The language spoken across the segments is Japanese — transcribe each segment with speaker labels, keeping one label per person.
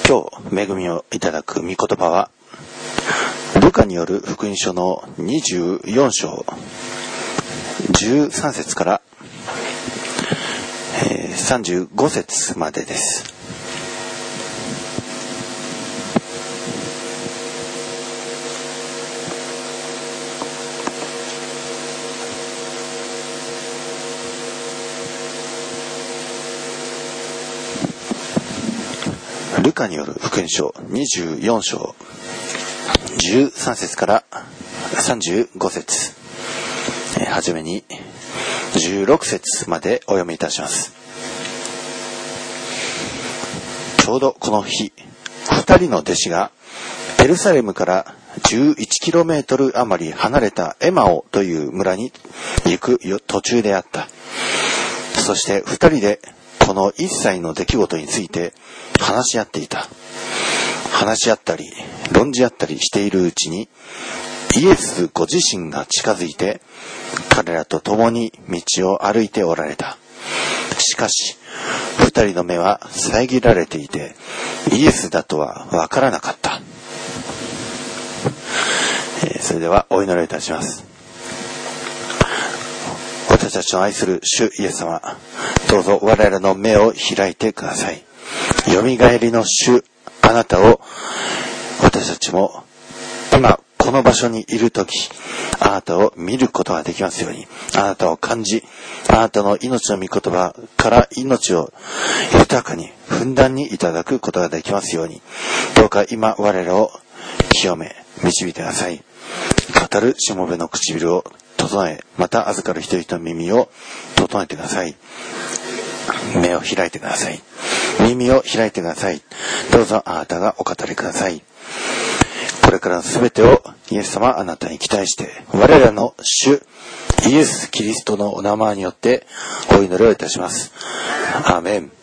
Speaker 1: 今日恵みをいただく御言葉はルカによる福音書の24章13節から35節までです。ルカによる福音書24章13節から35節、はじめに16節までお読みいたします。ちょうどこの日、2人の弟子がエルサレムから11km余り離れたエマオという村に行く途中であった。そして2人でこの一切の出来事について話し合っていた。話し合ったり論じ合ったりしているうちにイエスご自身が近づいて彼らと共に道を歩いておられた。しかし二人の目は遮られていてイエスだとはわからなかった。それではお祈りいたします。私たちの愛する主イエス様、どうぞ我々の目を開いてください。よみがえりの主あなたを私たちも今この場所にいるとき、あなたを見ることができますように、あなたを感じ、あなたの命の御言葉から命を豊かにふんだんにいただくことができますように、どうか今我らを清め導いてください。語るしもべの唇を整え、また預かる人々の耳を整えてください。目を開いてください。耳を開いてください。どうぞあなたがお語りください。これからのすべてをイエス様あなたに期待して我らの主イエスキリストのお名前によってお祈りをいたします。アーメン。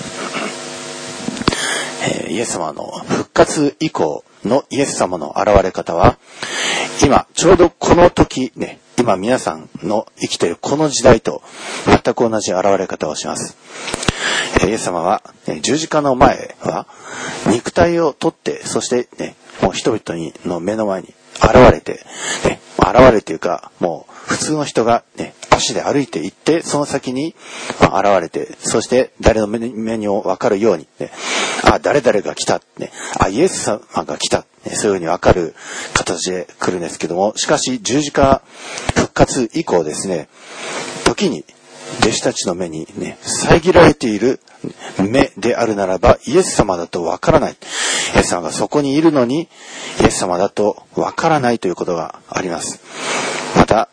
Speaker 1: イエス様の復活以降のイエス様の現れ方は今ちょうどこの時ね、今皆さんの生きているこの時代と全く同じ現れ方をします。イエス様は十字架の前は肉体を取ってそしてね、もう人々の目の前に現れて、ね、現れというかもう普通の人がね足で歩いていってその先に現れて、そして誰の目にも分かるように、ね、誰々が来た、ね、イエス様が来た、ね、そういうふうに分かる形で来るんですけども、しかし十字架復活以降ですね、時に弟子たちの目にね遮られている目であるならばイエス様だとわからない。イエス様がそこにいるのにイエス様だとわからないということがあります。また、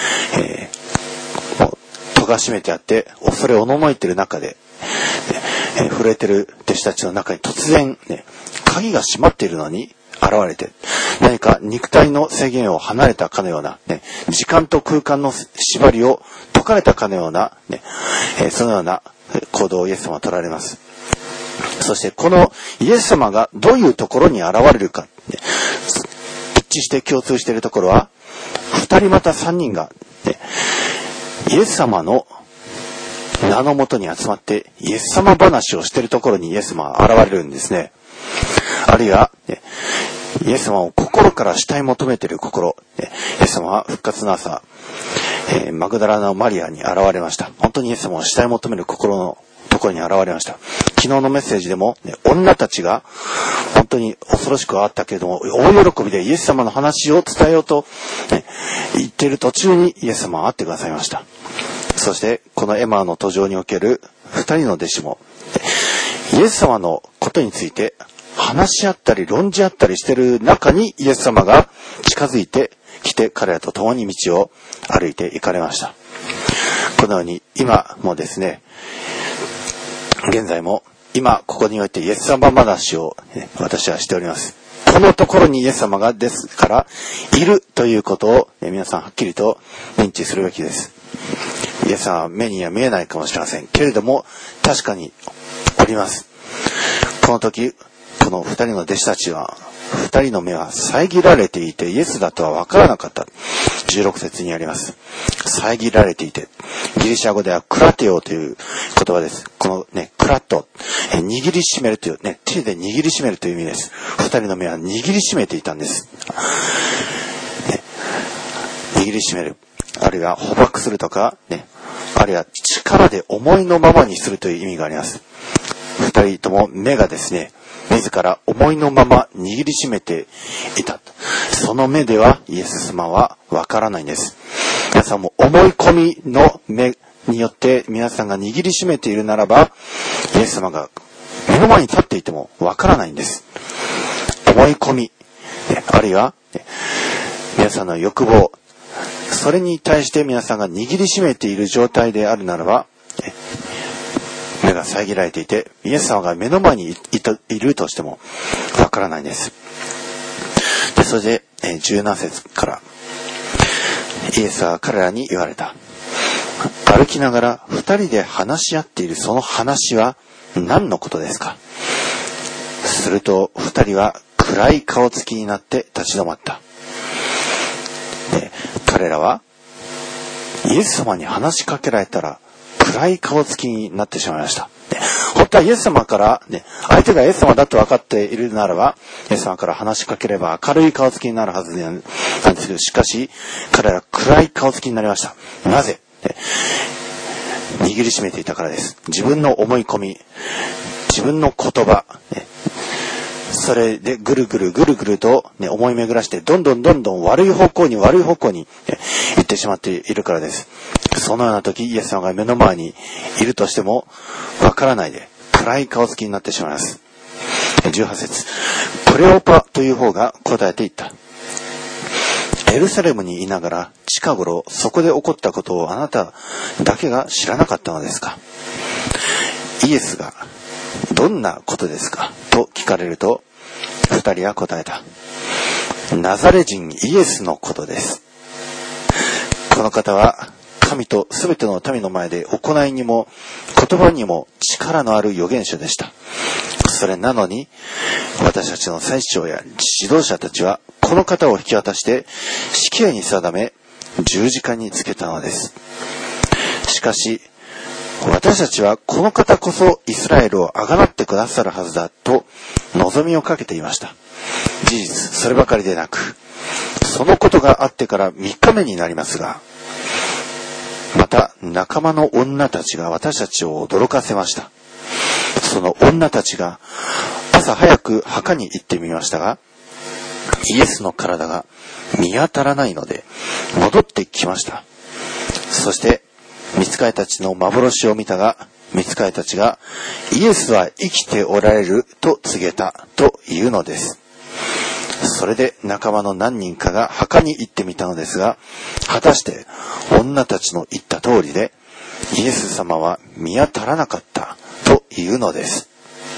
Speaker 1: もう戸が閉めてあって恐れおののいている中で、震えている弟子たちの中に突然、ね、鍵が閉まっているのに現れて何か肉体の制限を離れたかのような、ね、時間と空間の縛りを解かれたかのような、ね、そのような行動をイエス様は取られます。そしてこのイエス様がどういうところに現れるか、ね、一致して共通しているところは2人また3人が、ね、イエス様の名のもとに集まってイエス様話をしているところにイエス様は現れるんですね。あるいは、ね、イエス様を心から慕い求めている心、ね、イエス様は復活の朝、マグダラのマリアに現れました。本当にイエス様を慕い求める心のところに現れました。昨日のメッセージでも、ね、女たちが本当に恐ろしくあったけれども大喜びでイエス様の話を伝えようと、ね、言っている途中にイエス様は会ってくださいました。そしてこのエマの途上における2人の弟子もイエス様のことについて話し合ったり論じ合ったりしている中にイエス様が近づいてきて彼らと共に道を歩いて行かれました。このように今もですね、現在も今ここにおいてイエス様話を、ね、私はしております。このところにイエス様がですからいるということを、ね、皆さんはっきりと認知するべきです。イエス様は目には見えないかもしれませんけれども確かにおります。この時この2人の弟子たちは2人の目は遮られていてイエスだとは分からなかった。 16節にあります。遮られていて、ギリシャ語ではクラテオという言葉です。このね、クラッと、握りしめるというね、手で握りしめるという意味です。二人の目は握りしめていたんです。ね、握りしめる。あるいは捕獲するとか、ね、あるいは力で思いのままにするという意味があります。二人とも目がですね、自ら思いのまま握りしめていた。その目ではイエス様はわからないんです。皆さんも思い込みの目によって皆さんが握りしめているならば、イエス様が目の前に立っていてもわからないんです。思い込み、あるいは皆さんの欲望、それに対して皆さんが握りしめている状態であるならば、目が遮られていて、イエス様が目の前にいるとしてもわからないんです。で、それで17節からイエスは彼らに言われた。歩きながら二人で話し合っているその話は何のことですか？すると二人は暗い顔つきになって立ち止まった。で、彼らはイエス様に話しかけられたら暗い顔つきになってしまいました。本当はイエス様から、ね、相手がイエス様だと分かっているならば、イエス様から話しかければ明るい顔つきになるはずなんですけど、しかし、彼らは暗い顔つきになりました。なぜ？握りしめていたからです。自分の思い込み、自分の言葉、それでぐるぐると、ね、思い巡らして、どんどん悪い方向に、行ってしまっているからです。そのような時、イエス様が目の前にいるとしても、わからないで、暗い顔つきになってしまいます。18節。クレオパという方が答えていった。エルサレムにいながら、近頃、そこで起こったことをあなただけが知らなかったのですか？イエスが、どんなことですかと聞かれると、二人は答えた。ナザレ人イエスのことです。この方は神とすべての民の前で行いにも言葉にも力のある預言者でした。それなのに私たちの祭司長や指導者たちはこの方を引き渡して死刑に定め十字架につけたのです。しかし私たちはこの方こそイスラエルをあがなってくださるはずだと望みをかけていました。事実そればかりでなく、そのことがあってから3日目になりますが、また仲間の女たちが私たちを驚かせました。その女たちが朝早く墓に行ってみましたが、イエスの体が見当たらないので戻ってきました。そして御使いたちの幻を見たが、御使いたちがイエスは生きておられると告げたというのです。それで仲間の何人かが墓に行ってみたのですが、果たして女たちの言った通りでイエス様は見当たらなかったというのです。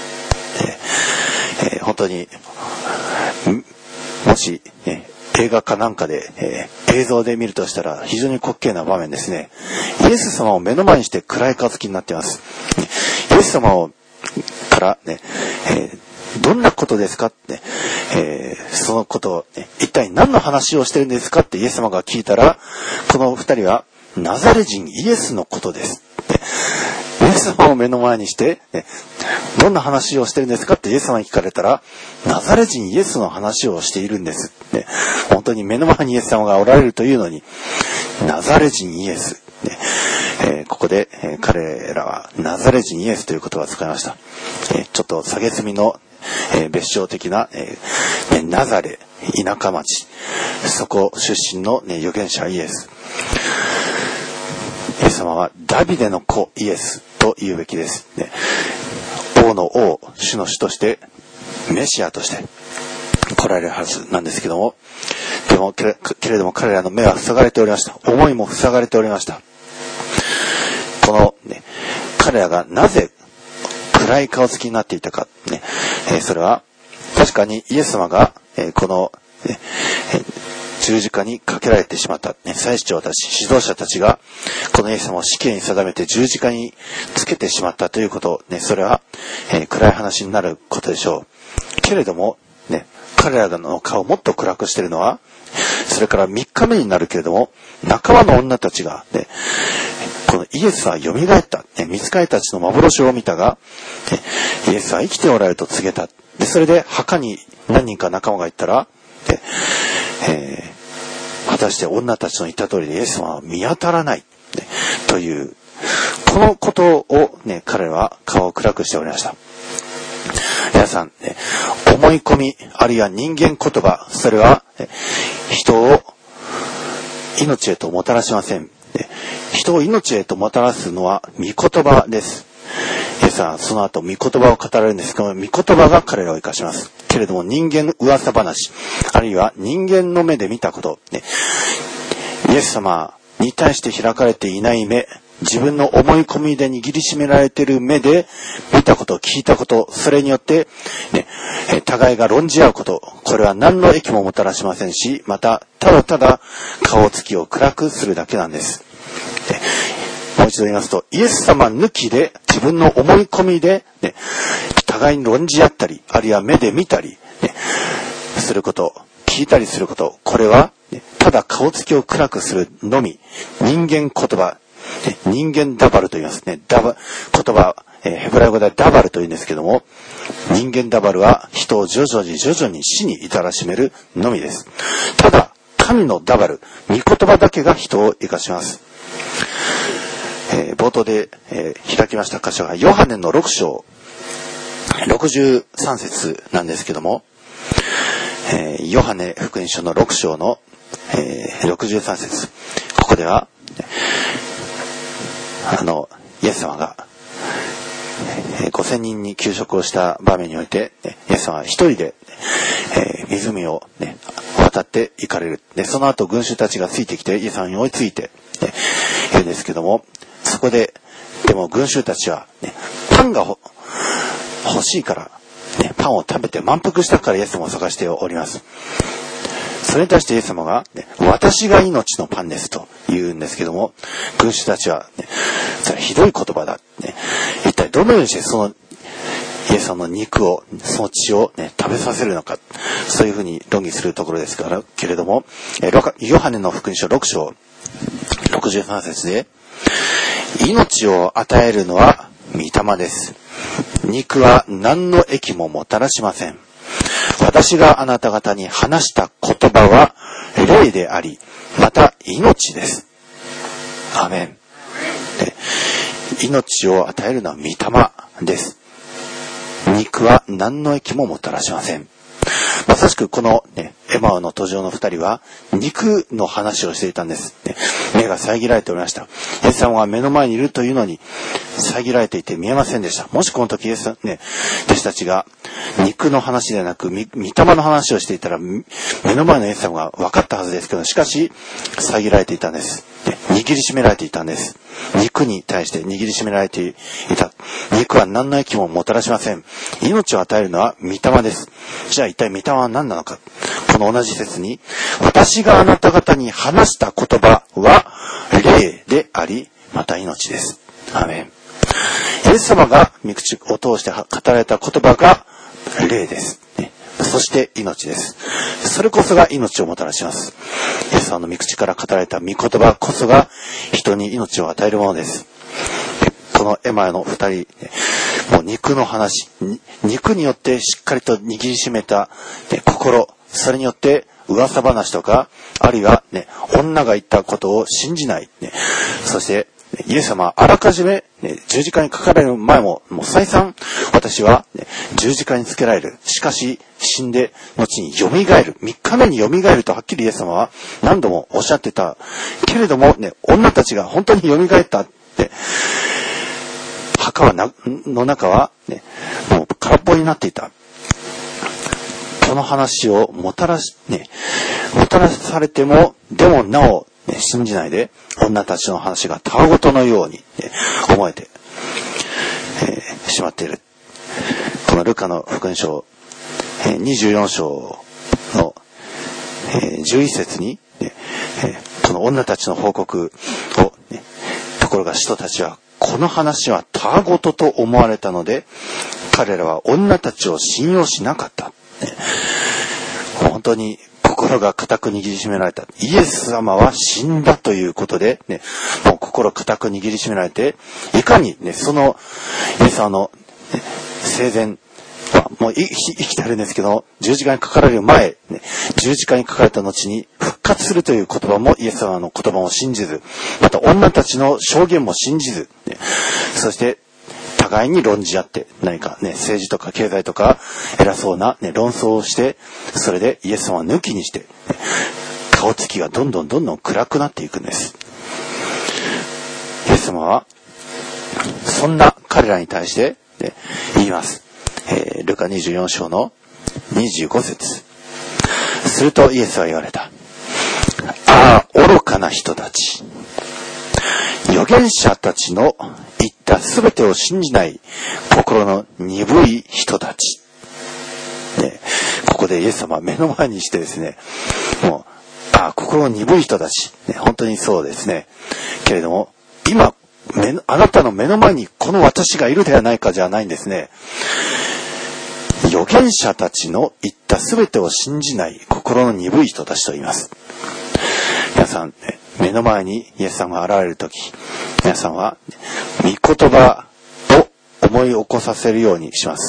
Speaker 1: 本当にもし、映画かなんかで、映像で見るとしたら非常に滑稽な場面ですね。イエス様を目の前にして暗い顔つきになっています。イエス様をからね、どんなことですかって、そのことを、一体何の話をしてるんですかってイエス様が聞いたら、この二人はナザレ人イエスのことです。イエス様を目の前にして、どんな話をしてるんですかってイエス様に聞かれたら、ナザレ人イエスの話をしているんです。本当に目の前にイエス様がおられるというのに、ナザレ人イエス。ここで、彼らはナザレ人イエスという言葉を使いました。ちょっと蔑みの、別称的な、ナザレ、田舎町、そこ出身の、預言者イエス。イエス様はダビデの子イエスと言うべきです。王の王、主の主として、メシアとして来られるはずなんですけども、けれども彼らの目は塞がれておりました。思いも塞がれておりました。この、彼らがなぜ暗い顔つきになっていたか、それは確かにイエス様が、この、十字架にかけられてしまった、祭司長たち、指導者たちがこのイエス様を死刑に定めて十字架につけてしまったということ、それは、暗い話になることでしょう。けれども、彼らの顔をもっと暗くしているのは、 それから3日目になるけれども、仲間の女たちが、ね、このイエスは蘇った、ね、御使いたちの幻を見たが、ね、イエスは生きておられると告げた。でそれで墓に何人か仲間が行ったら、果たして女たちの言った通りでイエス様は見当たらない、ね、というこのことを、ね、彼らは顔を暗くしておりました。皆さん、ね、思い込みあるいは人間言葉、それは、ね、人を命へともたらしません。人を命へともたらすのは御言葉です。イエスはその後御言葉を語られるんですけど、御言葉が彼らを生かします。けれども人間の噂話、あるいは人間の目で見たこと、ね、イエス様に対して開かれていない目、自分の思い込みで握りしめられている目で見たこと、聞いたこと、それによって、ね、互いが論じ合うこと、これは何の益ももたらしませんし、またただただ顔つきを暗くするだけなんです。もう一度言いますと、イエス様抜きで自分の思い込みで、ね、互いに論じ合ったり、あるいは目で見たり、ね、すること、聞いたりすること、これは、ね、ただ顔つきを暗くするのみ。人間言葉、ね、人間ダバルと言いますね。言葉、ヘブライ語ではダバルと言うんですけども、人間ダバルは人を徐々に死に至らしめるのみです。ただ神のダバル、御言葉だけが人を生かします。冒頭で、開きました箇所がヨハネの6章63節なんですけども、ヨハネ福音書の6章の、63節、ここではイエス様が5000人に給食をした場面において、イエス様は一人で、湖を、ね、渡って行かれる。でその後群衆たちがついてきてイエス様に追いついて、ね、言うんですけども、そこででも群衆たちは、ね、パンが欲しいから、ね、パンを食べて満腹したからイエス様を探しております。それに対してイエス様が、ね、私が命のパンですと言うんですけども、群衆たちは、ね、それはひどい言葉だ、ね、一体どのようにしてそのイエス様の肉を、その血を、ね、食べさせるのか、そういうふうに論議するところですからけれども、ヨハネの福音書6章63節で、命を与えるのは御霊です。肉は何の益ももたらしません。私があなた方に話した言葉は霊であり、また命です。アーメン。命を与えるのは御霊です。肉は何の益ももたらしません。まさしくこの、ね、エマオの途上の二人は肉の話をしていたんです、ね、目が遮られておりました。イエス様は目の前にいるというのに遮られていて見えませんでした。もしこの時イエス、ね、弟子たちが肉の話ではなく御霊の話をしていたら目の前のイエス様が分かったはずですけど、しかし遮られていたんです、ね、握りしめられていたんです。肉に対して握りしめられていた。肉は何の益ももたらしません。命を与えるのは御霊です。じゃあ一体御霊は何なのか。この同じ説に、私があなた方に話した言葉は霊であり、また命です。アーメン。イエス様が御口を通して語られた言葉が霊です、ね、そして命です。それこそが命をもたらします。イエス様の御口から語られた御言葉こそが人に命を与えるものです。このエマの二人、もう肉の話、肉によってしっかりと握りしめた、ね、心、それによって噂話とか、あるいは、ね、女が言ったことを信じない、ね、そしてイエス様はあらかじめ、ね、十字架にかかられる前も再三私は、ね、十字架につけられる。しかし死んで後によみがえる。3日目によみがえるとはっきりイエス様は何度もおっしゃってた。けれども、ね、女たちが本当によみがえったって、墓の中は、ね、もう空っぽになっていた。この話をもたらされても、でもなお、ね、信じないで女たちの話がたわごとのように、ね、思えて、しまっている。このルカの福音書、24章の、11節に、ね、この女たちの報告を、ね、ところが使徒たちはこの話はたわごとと思われたので、彼らは女たちを信用しなかった。ね、本当に心が固く握りしめられた。イエス様は死んだということで、ね、もう心固く握りしめられて、いかにね、そのイエス様の、ね、生前、もう生きてあるんですけど、十字架にかかられる前、ね、十字架にかかれた後に復活するという言葉もイエス様の言葉を信じず、また女たちの証言も信じず、ね、そして互いに論じ合って、何かね、政治とか経済とか偉そうな、ね、論争をして、それでイエス様を抜きにして、ね、顔つきがどんどん暗くなっていくんです。イエス様はそんな彼らに対して、ね、言います。ルカ24章の25節。するとイエスは言われた。ああ、愚かな人たち。預言者たちの言ったすべてを信じない心の鈍い人たち。ね、ここでイエス様は目の前にしてですね、もう、心の鈍い人たち。ね、本当にそうですね。けれども、今、あなたの目の前にこの私がいるではないかじゃないんですね。預言者たちの言ったすべてを信じない心の鈍い人たちと言います。皆さん、ね、目の前にイエス様が現れるとき、皆さんは御言葉を思い起こさせるようにします。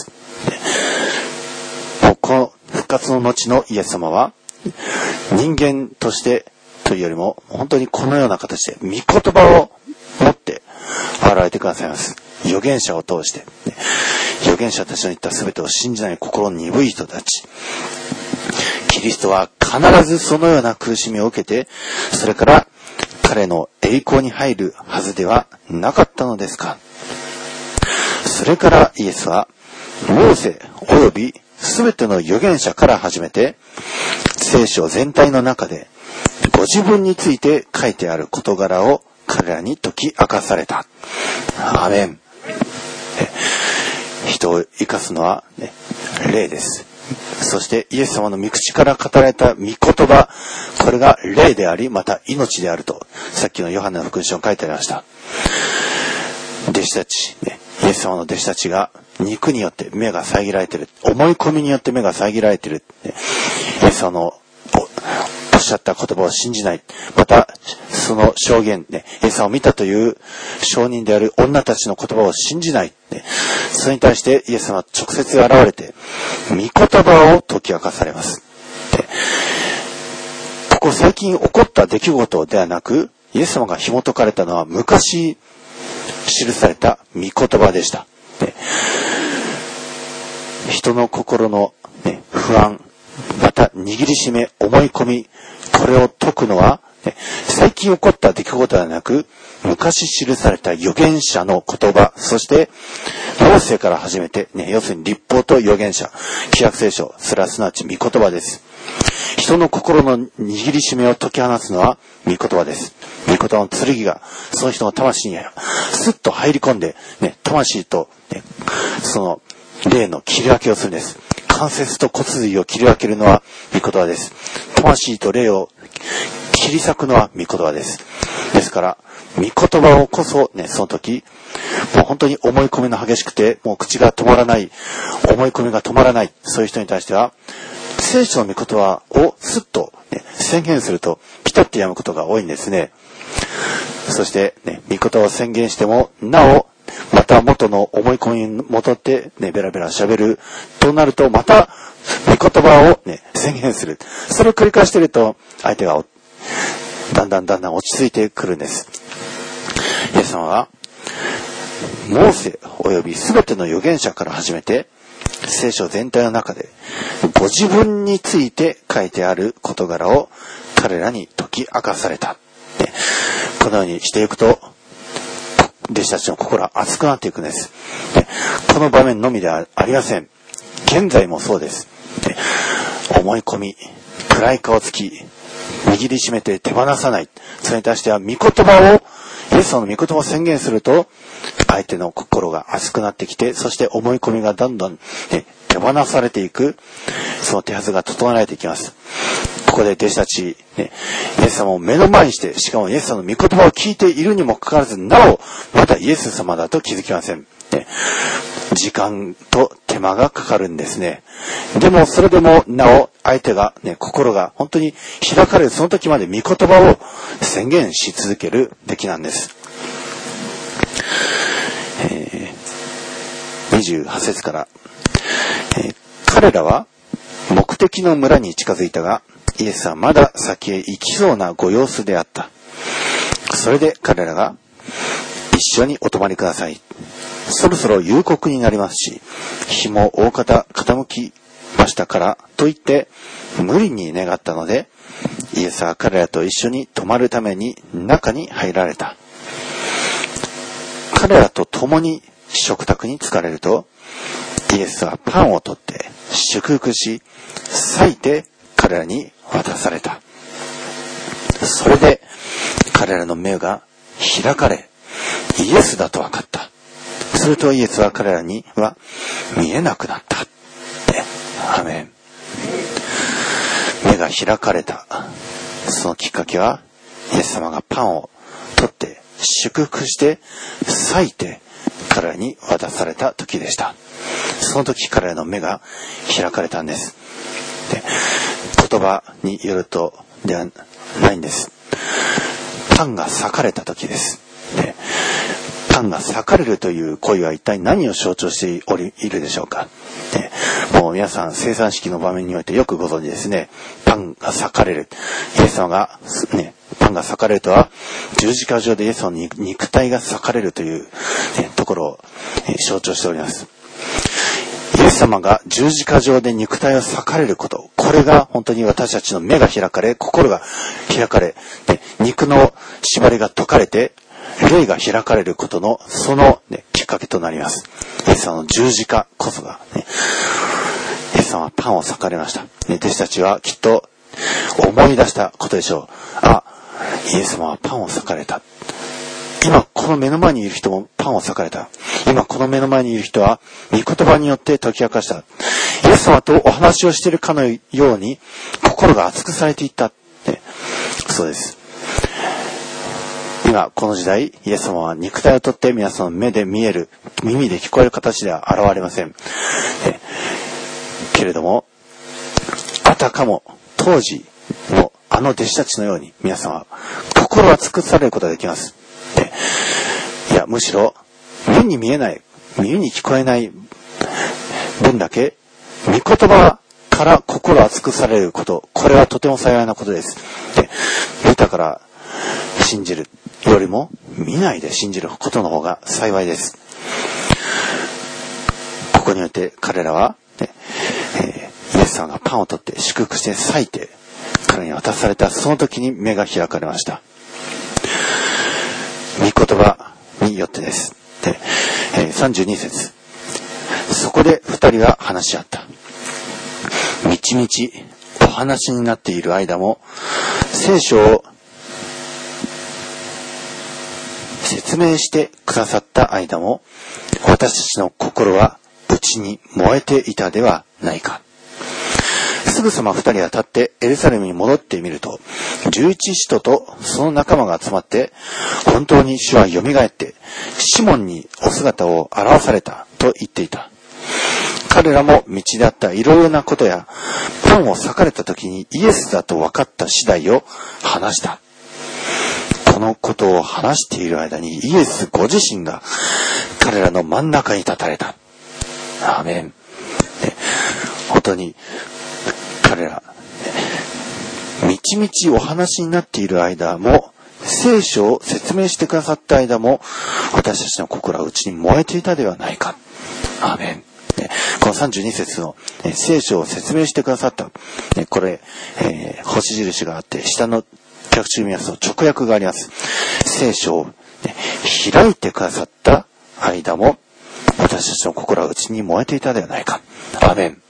Speaker 1: この復活の後のイエス様は人間としてというよりも本当にこのような形で御言葉を持って現れてくださいます。預言者を通して、ね、預言者たちの言った全てを信じない心の鈍い人たち。キリストは必ずそのような苦しみを受けて、それから彼の栄光に入るはずではなかったのですか。それからイエスはモーセおよび全ての預言者から始めて聖書全体の中でご自分について書いてある事柄を彼らに解き明かされた。アーメン。人を生かすのは、ね、霊です。そしてイエス様の御口から語られた御言葉、これが霊でありまた命であると、さっきのヨハネの福音書に書いてありました。弟子たち、ね、イエス様の弟子たちが肉によって目が遮られている、思い込みによって目が遮られている、ね、イエス様のおっしゃった言葉を信じない、またその証言、ね、イエス様を見たという証人である女たちの言葉を信じない、ね、それに対してイエス様は直接現れて御言葉を解き明かされます。で、ここ最近起こった出来事ではなく、イエス様が紐解かれたのは昔記された御言葉でした。で、人の心の、ね、不安、また握りしめ、思い込み、これを解くのは、ね、最近起こった出来事ではなく、昔記された預言者の言葉、そしてモーセから始めて、ね、要するに律法と預言者、旧約聖書、それはすなわち御言葉です。人の心の握りしめを解き放つのは御言葉です。御言葉の剣がその人の魂にスッと入り込んで、ね、魂と、ね、その霊の切り分けをするんです。関節と骨髄を切り分けるのは御言葉です。魂と霊を切り裂くのは御言葉です。ですから御言葉をこそね、その時もう本当に思い込みの激しくてもう口が止まらない、思い込みが止まらない、そういう人に対しては聖書の御言葉をスッと、ね、宣言するとピタッとやむことが多いんですね。そして、ね、御言葉を宣言してもなおまた元の思い込みに戻って、ね、ベラベラ喋るとなるとまた御言葉を、ね、宣言する。それを繰り返していると相手がだんだん落ち着いてくるんです。イエス様はモーセおよびすべての預言者から始めて聖書全体の中でご自分について書いてある事柄を彼らに解き明かされた。このようにしていくと弟子たちの心は熱くなっていくんです。この場面のみではありません。現在もそうです。思い込み、暗い顔つき、握りしめて手放さない。それに対しては御言葉を、イエス様の御言葉を宣言すると、相手の心が熱くなってきて、そして思い込みがどんどん、ね、手放されていく、その手はずが整えられていきます。ここで弟子たち、ね、イエス様を目の前にして、しかもイエス様の御言葉を聞いているにもかかわらず、なお、まだイエス様だと気づきません。ね、時間と手手間がかかるんですね。でもそれでもなお相手がね、心が本当に開かれるその時まで御言葉を宣言し続けるべきなんです。28節から、彼らは目的の村に近づいたが、イエスはまだ先へ行きそうなご様子であった。それで彼らが、一緒にお泊まりください。そろそろ夕刻になりますし、日も大方傾きましたからと言って無理に願ったので、イエスは彼らと一緒に泊まるために中に入られた。彼らと共に食卓に着かれると、イエスはパンを取って祝福し、裂いて彼らに渡された。それで彼らの目が開かれ、イエスだと分かった。するとイエスは彼らには見えなくなった。アーメン。目が開かれた。そのきっかけは、イエス様がパンを取って祝福して裂いて彼らに渡された時でした。その時彼らの目が開かれたんです。で、言葉によるとではないんです。パンが裂かれた時です。で、パンが裂かれるという行為は一体何を象徴しているでしょうか。で、もう皆さん生産式の場面においてよくご存知ですね。パンが裂かれる。イエス様がね、パンが裂かれるとは十字架上でイエス様の肉体が裂かれるという、ところを、象徴しております。イエス様が十字架上で肉体を裂かれること、これが本当に私たちの目が開かれ、心が開かれ、で肉の縛りが解かれて霊が開かれることのその、きっかけとなります。イエス様の十字架こそが、イエス様はパンを裂かれました。弟子たちはきっと思い出したことでしょう。あ、イエス様はパンを裂かれた。今この目の前にいる人もパンを裂かれた。今この目の前にいる人は御言葉によって解き明かした。イエス様とお話をしているかのように心が熱くされていった。そうです。今この時代、イエス様は肉体をとって皆さんの目で見える、耳で聞こえる形では現れません。けれども、あたかも当時のあの弟子たちのように皆さんは心は尽くされることができます。いや、むしろ目に見えない、耳に聞こえない分だけ御言葉から心は尽くされること、これはとても幸いなことです。見たから信じるよりも見ないで信じることの方が幸いです。ここによって彼らは、イエス様がパンを取って祝福して裂いて彼に渡されたその時に目が開かれました。御言葉によってです。で、32節。そこで二人は話し合った。みちみちお話になっている間も聖書を説明してくださった間も私たちの心は内に燃えていたではないか。すぐさま二人は立ってエルサレムに戻ってみると、11使徒とその仲間が集まって、本当に主はよみがえってシモンにお姿を現されたと言っていた。彼らも道であったいろいろなことやパンを裂かれた時にイエスだと分かった次第を話した。このことを話している間にイエスご自身が彼らの真ん中に立たれた。アーメン。本当に彼らみちみちお話になっている間も聖書を説明してくださった間も私たちの心は内に燃えていたではないか。アーメン。この32節の聖書を説明してくださった。これ、星印があって下の脚注見ますと直訳があります。聖書を開いてくださった間も私たちの心は内に燃えていたではないか。アーメン。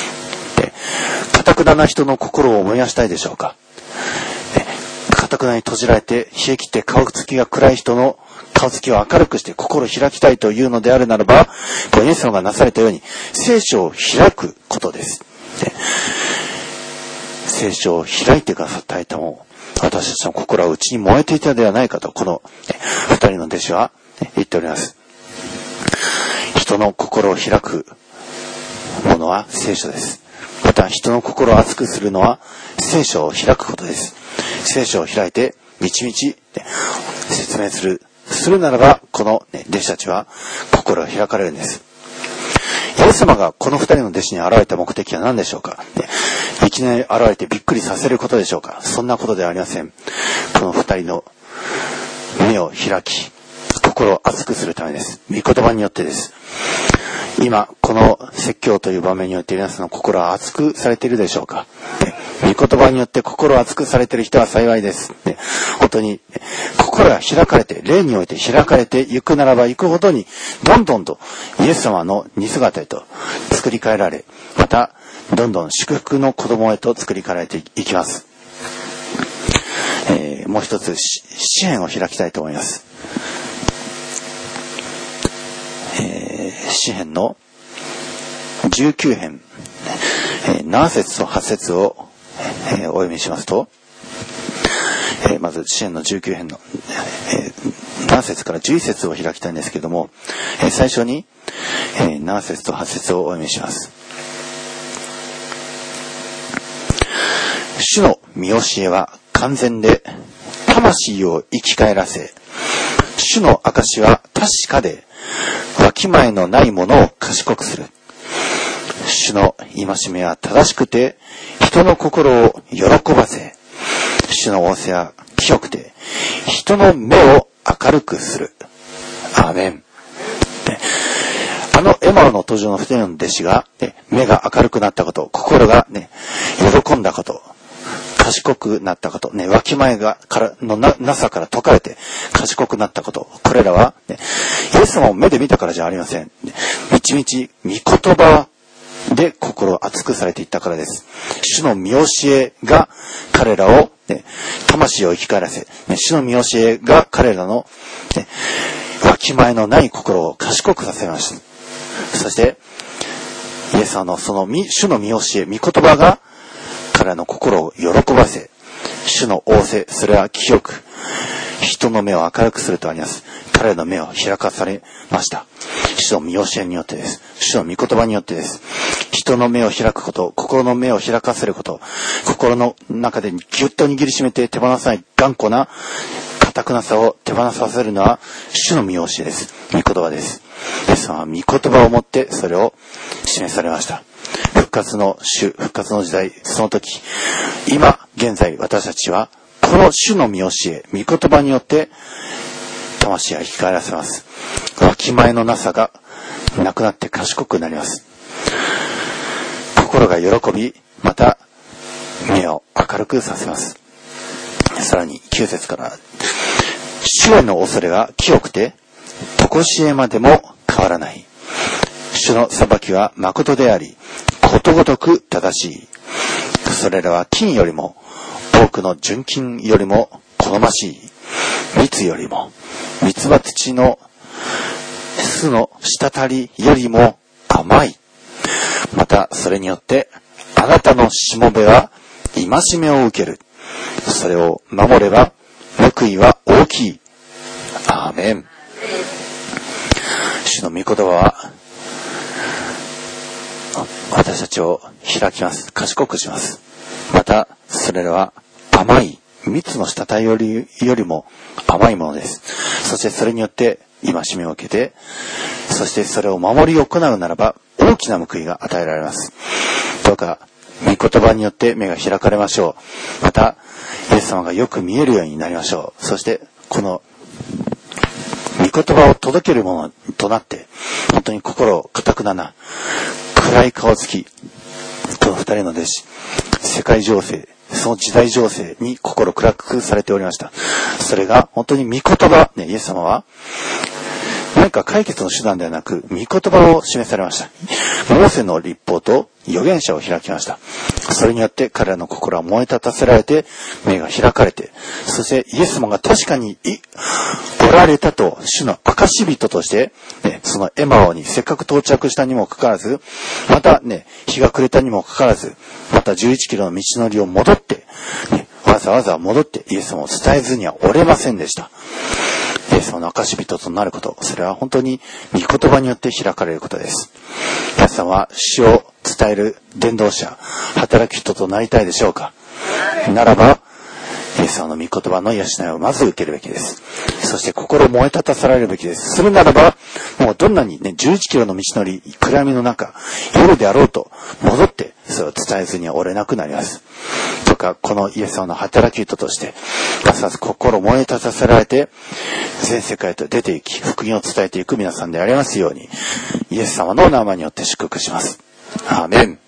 Speaker 1: 堅くな人の心を燃やしたいでしょうか。堅くなに閉じられて冷え切って顔つきが暗い人の顔つきを明るくして心を開きたいというのであるならば、イエス様がなされたように聖書を開くことです。聖書を開いてくださった間も私たちの心は内に燃えていたではないかと、この二人の弟子は言っております。人の心を開くは聖書です。また人の心を熱くするのは聖書を開くことです。聖書を開いてみちみち説明するならば、この、弟子たちは心が開かれるんです。イエス様がこの二人の弟子に現れた目的は何でしょうか。いきなり現れてびっくりさせることでしょうか。そんなことではありません。この二人の目を開き、心を熱くするためです。御言葉によってです。今この説教という場面によって皆さんの心は熱くされているでしょうか。御言葉によって心を熱くされている人は幸いです。本当に心が開かれて、霊において開かれていくならばいくほどに、どんどんとイエス様の似姿へと作り変えられ、またどんどん祝福の子供へと作り変えられていきます。もう一つ詩編を開きたいと思います。詩編の19編、7節と8節を、お読みしますと、まず詩編の19編の、7節から11節を開きたいんですけれども、最初に、7節と8節をお読みします。主の見教えは完全で、魂を生き返らせ、主の証は確かで、わきまえのないものを賢くする。主の戒めは正しくて、人の心を喜ばせ、主の仰せは清くて、人の目を明るくする。アーメン。エマオの登場の二人の弟子が、目が明るくなったこと、心が、喜んだこと、賢くなったこと、わきまえのなさから解かれて賢くなったこと、これらは、イエス様を目で見たからじゃありません。みちみち御言葉で心を熱くされていったからです。主の見教えが彼らを、魂を生き返らせ、主の見教えが彼らの、わきまえのない心を賢くさせました。そしてイエス様のその主の見教え、御言葉が彼らの心を喜ばせ、主の仰せ、それは清く、人の目を明るくするとあります。彼らの目を開かされました。主の見教えによってです。主の御言葉によってです。人の目を開くこと、心の目を開かせること、心の中でギュッと握りしめて手放さない頑固な堅くなさを手放させるのは主の見教えです。御言葉です。イエス様は御言葉をもってそれを示されました。復活の時代、その時、今現在私たちはこの主の見教え、御言葉によって魂は生き返らせます。わきまえのなさがなくなって賢くなります。心が喜び、また目を明るくさせます。さらに9節から、主への恐れが清くて常しえまでも変わらない。主の裁きは誠であり、ことごとく正しい。それらは金よりも、多くの純金よりも好ましい。蜜よりも、蜜蜂の巣の滴りよりも甘い。またそれによってあなたのしもべは戒めを受ける。それを守れば報いは大きい。アーメン。主の御言葉は私たちを開きます。賢くします。またそれらは甘い、蜜の滴りよりも甘いものです。そしてそれによって戒めを受けて、そしてそれを守り行うならば大きな報いが与えられます。どうか御言葉によって目が開かれましょう。またイエス様がよく見えるようになりましょう。そしてこの御言葉を届けるものとなって、本当に心固くなな暗い顔つき、この二人の弟子、世界情勢、その時代情勢に心暗くされておりました。それが本当に御言葉、イエス様は何か解決の手段ではなく御言葉を示されました。モーセの律法と預言者を開きました。それによって彼らの心は燃え立たせられて、目が開かれて、そしてイエス様が確かにおられたと主の証人として、そのエマオにせっかく到着したにもかかわらず、また日が暮れたにもかかわらず、また11キロの道のりを戻って、わざわざ戻ってイエス様を伝えずにはおれませんでした。イエス様の証人となること、それは本当に御言葉によって開かれることです。イエス様は主を伝える伝道者、働く人となりたいでしょうか。ならば、イエス様の御言葉の養いをまず受けるべきです。そして心を燃え立たせられるべきです。するならば、もうどんなにね、11キロの道のり、暗闇の中、夜であろうと、戻って、それを伝えずには折れなくなります。とか、このイエス様の働き人として、ますます心を燃え立たせられて、全世界へと出て行き、福音を伝えていく皆さんでありますように、イエス様の名前によって祝福します。アーメン。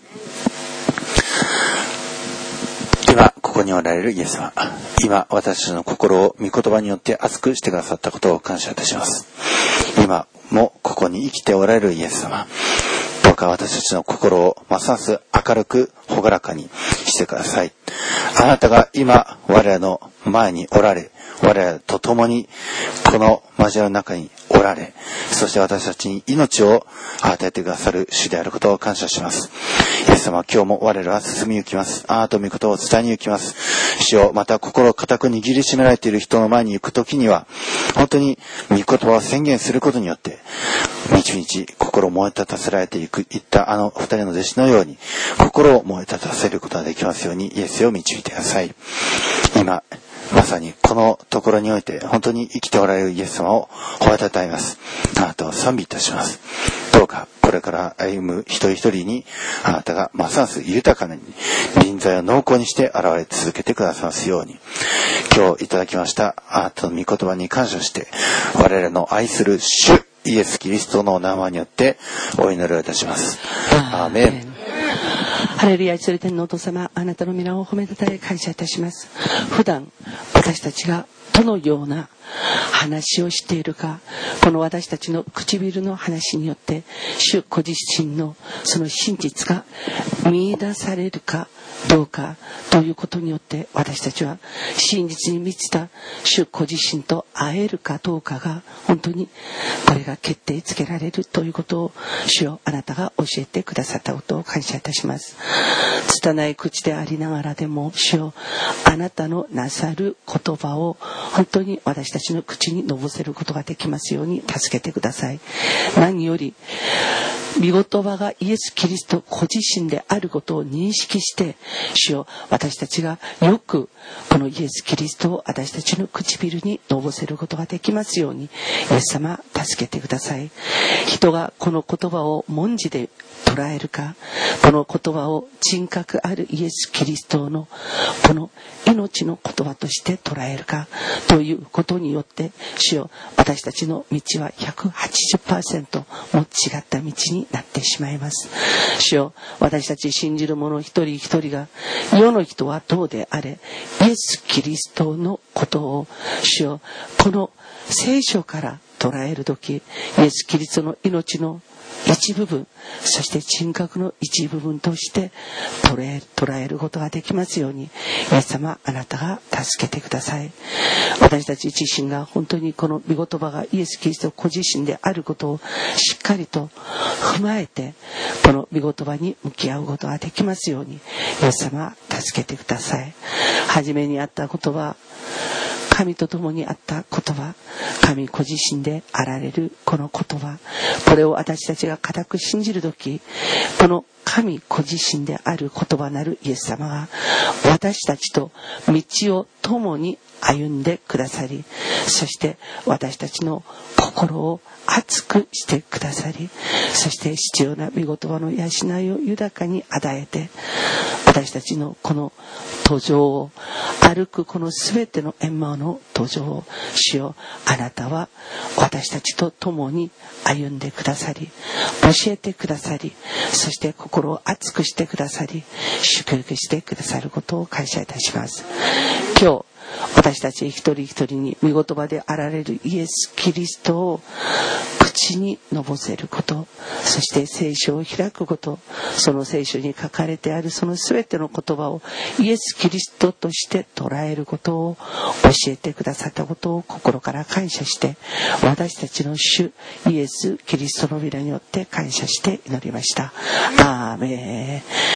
Speaker 1: 今ここにおられるイエス様、今私たちの心を御言葉によって熱くしてくださったことを感謝いたします。今もここに生きておられるイエス様、どうか私たちの心をますます明るく朗らかにしてください。あなたが今我らの前におられ、我らと共にこの交わりの中におられ、そして私たちに命を与えてくださる主であることを感謝します。イエス様、今日も我らは進み行きます。あなたの御言葉を伝えに行きます。主よ、また心を固く握りしめられている人の前に行くときには、本当に御言葉を宣言することによって、みちみち心を燃え立たせられていったあの二人の弟子のように、心を燃え立たせることができますように、イエスを導いてください。今まさにこのところにおいて本当に生きておられるイエス様を褒めたたえます。あなたを賛美いたします。どうかこれから歩む一人一人にあなたがますます豊かに臨在を濃厚にして現れ続けてくださいますように、今日いただきましたあなたの御言葉に感謝して我々の愛する主イエスキリストの名前によってお祈りをいたします。アーメン。
Speaker 2: ハレルヤ、愛する天のお父様、あなたの皆を褒めたたえ感謝いたします。普段私たちがどのような話をしているか、この私たちの唇の話によって主ご自身のその真実が見出されるかどうかということによって、私たちは真実に満ちた主ご自身と会えるかどうかが本当にこれが決定つけられるということを主よ、あなたが教えてくださったことを感謝いたします。拙い口でありながらでも主よ、あなたのなさる言葉を本当に私たちの口にのぼせることができますように助けてください。何より御言葉がイエス・キリストご自身であることを認識して、主よ、私たちがよくこのイエス・キリストを私たちの唇にのぼせることができますように、イエス様助けてください。人がこの言葉を文字で捉えるか、この言葉を人格あるイエス・キリストのこの命の言葉として捉えるかということによって、主よ、私たちの道は 180% も違った道になってしまいます。主よ、私たち信じる者一人一人が、世の人はどうであれ、イエス・キリストのことを主よ、この聖書から捉えるとき、イエス・キリストの命の一部分、そして人格の一部分として捉えることができますように、イエス様、あなたが助けてください。私たち自身が本当にこの御言葉がイエス・キリストご自身であることをしっかりと踏まえて、この御言葉に向き合うことができますように、イエス様、助けてください。初めにあった言葉、神と共にあった言葉、神ご自身であられるこの言葉、これを私たちが固く信じるとき、この神ご自身である言葉なるイエス様が私たちと道を共に歩んでくださり、そして私たちの心を熱くしてくださり、そして必要な御言葉の養いを豊かに与えて、私たちのこの途上を歩くこのすべての円満の途上を、主よ、あなたは私たちと共に歩んでくださり、教えてくださり、そして心を熱くしてくださり、祝福してくださることを感謝いたします。今日私たち一人一人に御言葉であられるイエス・キリストを口にのぼせること、そして聖書を開くこと、その聖書に書かれてあるそのすべての言葉をイエス・キリストとして捉えることを教えてくださったことを心から感謝して、私たちの主イエス・キリストの皆によって感謝して祈りました。アーメン。